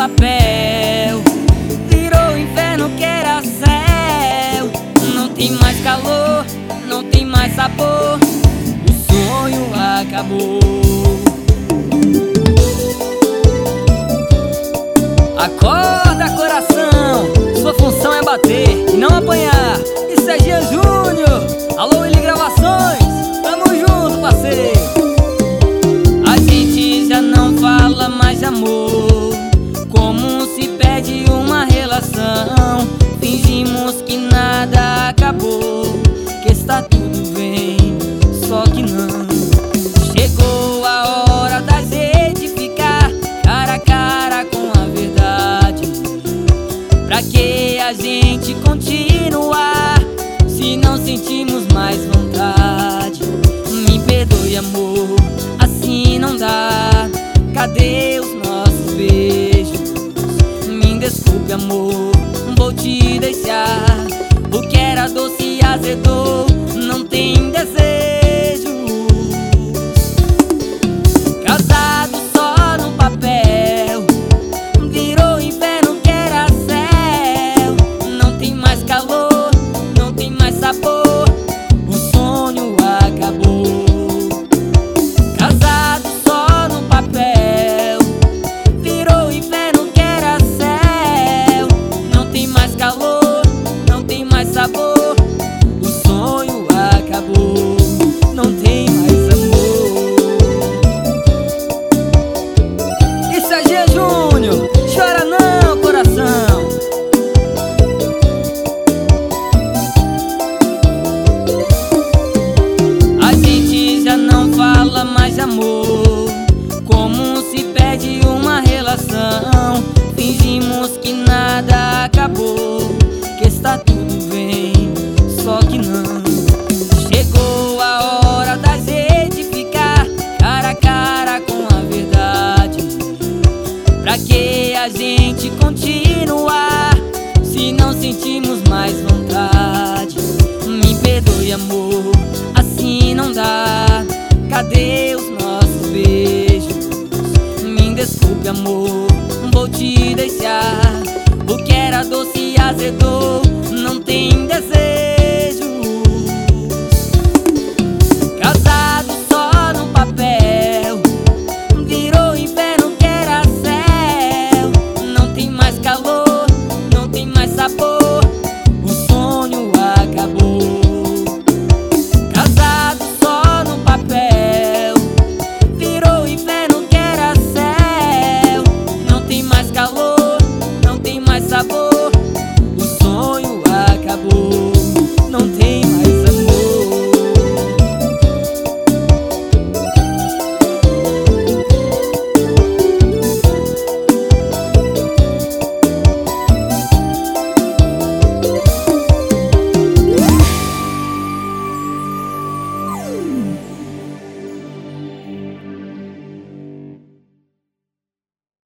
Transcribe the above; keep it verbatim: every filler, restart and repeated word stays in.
papel, virou inferno que era céu. Não tem mais calor, não tem mais sabor, o sonho acabou. Acorda, coração, sua função é bater e não apanhar. Isso é Jean Júnior, alô Willy Gravações, tamo junto, parceiro. A gente já não fala mais de amor, como se perde uma relação. Fingimos que nada acabou, que está tudo bem, só que não. Chegou a hora da gente ficar cara a cara com a verdade. Pra que a gente continuar se não sentimos mais vontade? Me perdoe, amor, assim não dá. Cadê os nossos beijos? Me desculpe, amor, vou te deixar. O que era doce azedou, não tem desejos. Casado só no papel, virou inferno que era céu. Não tem mais calor, não tem mais sabor, o sonho acabou. Casado só no papel, virou inferno que era céu. Não tem mais calor, não tem mais sabor, o sonho acabou. Não tem mais amor. Isso é Jean Júnior, chora não, coração. A gente já não fala mais de amor, como se perde uma relação. Fingimos que nada acabou, que está tudo bem, só que não. Chegou a hora da gente ficar cara a cara com a verdade. Pra que a gente continuar se não sentimos mais vontade? Me perdoe, amor, assim não dá. Cadê os nossos beijos? Me desculpe, amor, vou te